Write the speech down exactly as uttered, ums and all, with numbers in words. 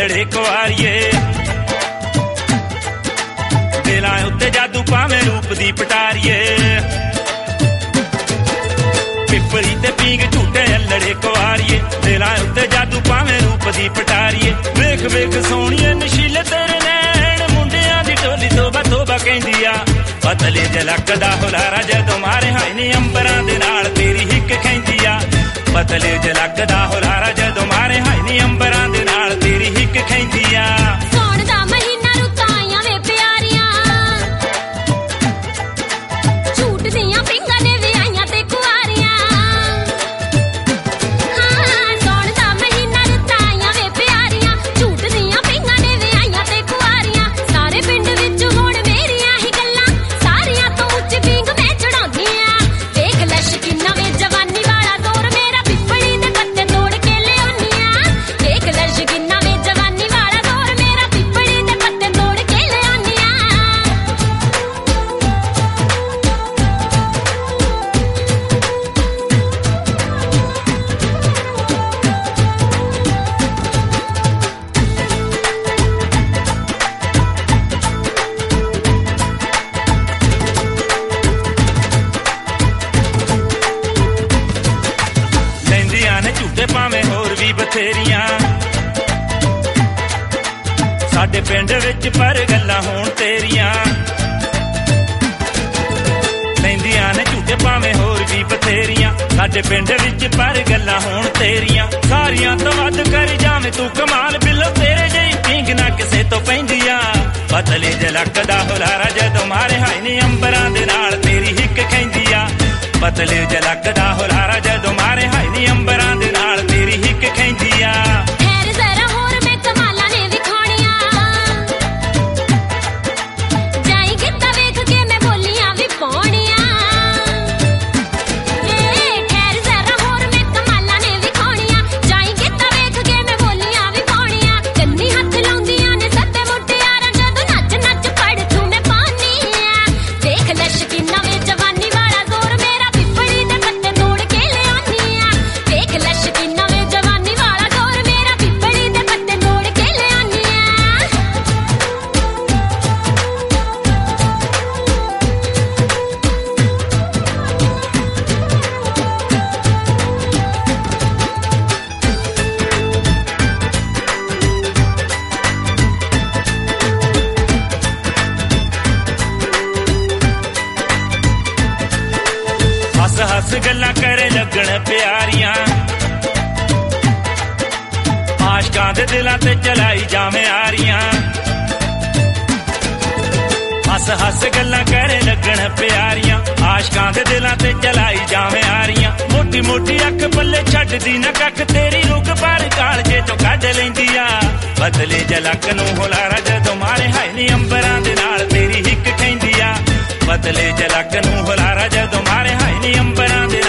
अल्लड़े कुआरिए दिलां उत्ते जादू पावें रूप दी पटारिए पिपली ते पींग झूटे अल्लड़े कुआरिए दिलां उत्ते जादू पावें रूप दी पटारिए वेख वेख सोहणिए नशीले तेरे नैण मुंडियां दी टोली तोबा तोबा कहंदी आ पतले जलकदा हुलारा जदों मारे हाय नी अंबरां दे नाल तेरी हिक खैंदी आ पतले जलकदा हुलारा जदों मारे हाय नी अंबरां दे नाल तेरी हिक खैंदी आ सौण दा महीना रुतां आईयां वे प्यारियां झूठ दियां पिंगां ने वे आईयां ते कुआरियां हां सौण दा महीना रुतां आईयां वे प्यारियां झूठ दियां पिंगां ने वे आईयां ते कुआरियां सारे पिंड विच हुण मेरियां ही गल्लां सारियां तो ਉੱਚ पिंग मैं चढ़ाउंदी आ देख लश किन्ना वे जवानी वाला दौर मेरा पिपली दे पत्ते तोड़ के लिआउंदी आ देख लश किन्ना वे जवानी वाला दौर मेरा पिपली दे पत्ते तोड़ के लिआउंदी आ लैंदियां ने झूठे भावें होर भी बथेरियां साडे पिंड विच पर गल्लां होण तेरियां लैंदियां ने झूठे भावें होर भी बथेरियां साडे पिंड विच पर गल्लां होण तेरियां सारियां तो वध कर जावें तू कमाल बिल्लो तेरे जेही पींग ना किसे तो पैंदी आ पतले जलकदा हुलारा जदों मारे हाय नी अंबरां दे नाल तेरी हिक खैंदी आ पतले जलकदा हुलारा जदों मारे हाय नी अंबरां दे नाल तेरी हिक खैंदी आ खैर जरा होर मैं कमालां ने विखाणियां जाई गिद्दा वेख के मैं बोलियां भी पाउणियां ए खैर जरा होर मैं कमालां ने विखाणियां जाई गिद्दा वेख के मैं बोलियां भी पाउणियां कंनी हੱਥ ਲਾਉਂਦੀਆਂ ਨੇ ਸੱਤੇ ਮੁਟਿਆਰਾਂ ਜਦੋਂ ਨੱਚ ਨੱਚ ਪੜ ਤੂੰ ਮੈਂ ਪਾਉਂਦੀ ਆ ਦੇਖ ਲਸ਼ ਕਿੰਨਾ ਵੇ ਜਵਾਨੀ ਵਾਲਾ ਜ਼ੋਰ ਮੇਰਾ ਪਿਪਲੀ ਦੇ ਪੱਤੇ ਤੋੜ ਕੇ ਲਿਆਉਂਦੀ ਆ ਦੇਖ ਲਸ਼ ਕਿੰਨਾ ਵੇ ਜਵਾਨੀ ਵਾਲਾ ਜ਼ੋਰ ਮੇਰਾ ਪਿਪਲੀ ਦੇ ਪੱਤੇ ਤੋੜ ਕੇ ਲਿਆਉਂਦੀ ਆ हस हस गल्लां करे लगण प्यारियां आशकां दे दिलां ते चलाई जावें आरियां हस हस गल्लां करे लगण प्यारियां आशकां दे दिलां ते चलाई जावें आरियां मोटी मोटी अख पल्ले छड्डदी ना कख तेरी रुख पर कालजे चों कढ लैंदी आ बदले जलक नूं हुलारा जदों मारे हाय नी अंबरां दे नाल तेरी हिक खैंदी आ बदले जलक नूं हुलारा जदों मारे हाय नी अंबरां दे